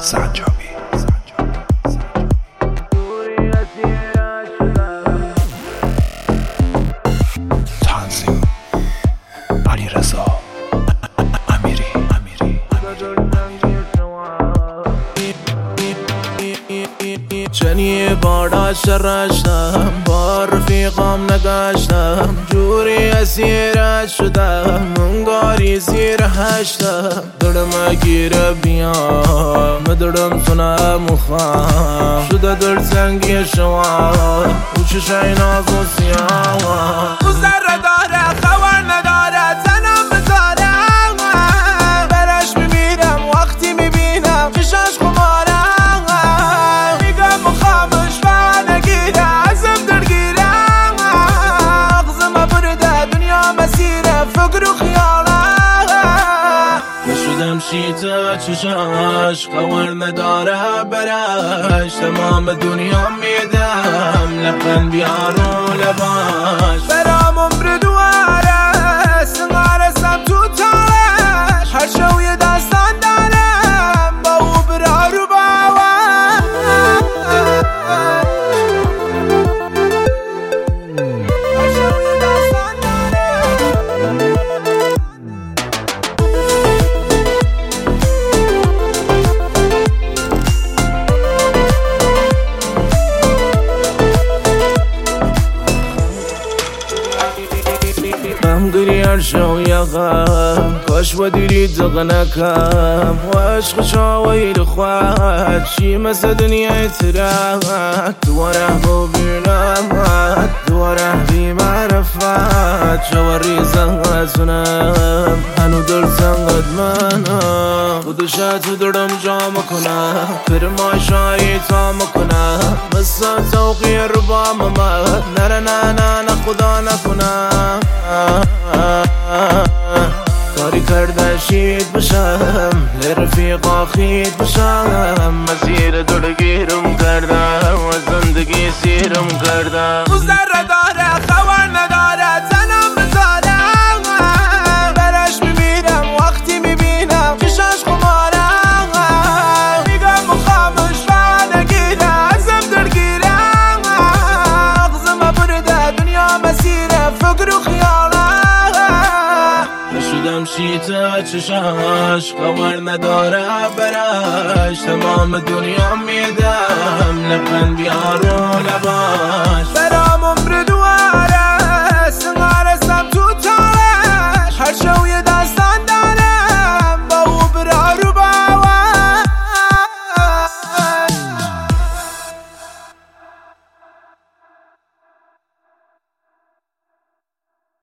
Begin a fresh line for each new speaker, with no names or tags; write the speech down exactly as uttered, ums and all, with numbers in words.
سنجابی. تنظیم علیرضا امیری.
چنی بارداشت رشتم، با رفیقام نگشتم، جوری اسیرش شدم، انگاری زیر هشتم. دلم گیره بیام، دلم تونم مخوام، شده دل زنگی شما او چشای ناز و سیاه. او ذره داره خبر نداره، تنم بذاره برش میمیرم وقتی میبینم چشاش خماره. شیطه چشاش خبر نداره برش، تمام دنیا میدم لقن بیارو لباش. برام عمر دواره سنگارستم تو تارش، هر شوی داستان دارم با او برا رو باور. هر شوی داستان دارم. هم گریر شو یقم، کاش با دیری دقنکم، و عشق شاویر خواهد چی مثل دنیای ترک. دواره با بیرمت دواره بی معرفت، شواری زنگزونم هنو دل زنگد منم. خودشت دارم جا مکنم، کرمای شایی تا مکنم، مثل توقی رو با ممت نره نه نه نه خدا نکنم. کاری کرده شید بشم، لرفیقا خید بشم، مسیر دلگیرم کردم و زندگی سیرم کردم. او ذره داره خبر نداره، تنم بذاره برش میمیرم وقتی میبینم چشاش خماره. میگم مخامش و نگیره ازم دلگیره، مغزم برده دنیا مسیره فکر و خیاله. شدم شیطه چشاش خبر نداره برش، تمام دنیا میدم لقن بیارو لباش. برام عمر